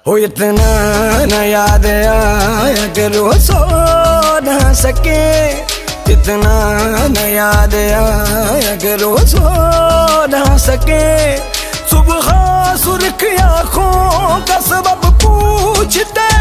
हो इतना न याद आया करो सो न सके, इतना न याद आया करो सो न सके। सुबह सुर्ख आँखों का सबब पूछते